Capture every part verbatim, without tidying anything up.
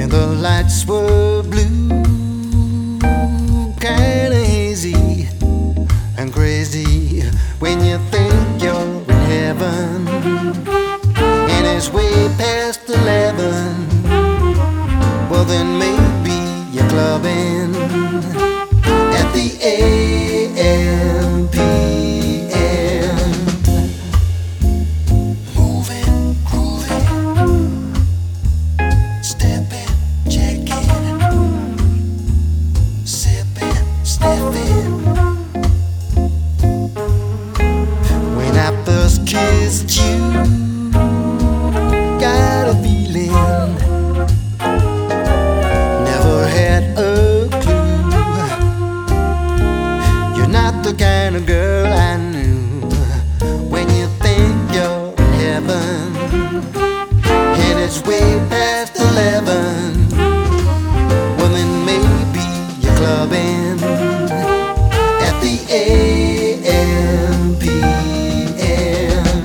and the lights were blue, kinda hazy and crazy when you think you're in heaven, and it's way past eleven. Well, then maybe you're clubbing at the A M P M, moving, grooving, stepping, checking, sipping, sniffing. When I first kissed you, got a feeling, never had a clue. You're not the kind of girl I knew. When you think you're in heaven, and it's way past eleven, well then maybe you're clubbing at the A M P M.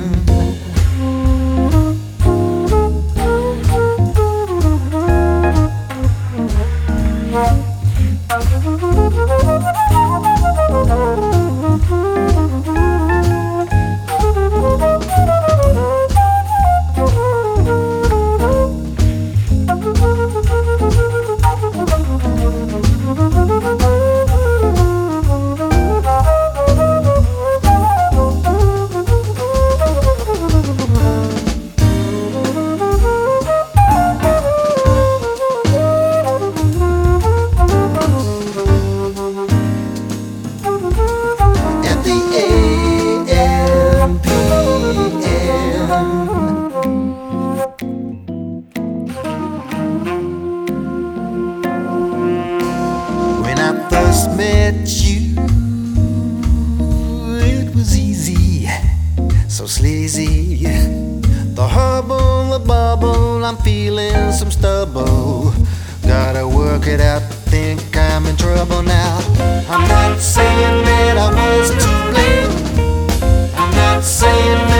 First met you, it was easy, so sleazy. The hubble, the bubble, I'm feeling some stubble. Gotta work it out, think I'm in trouble now. I'm not saying that I was to blame, I'm not saying that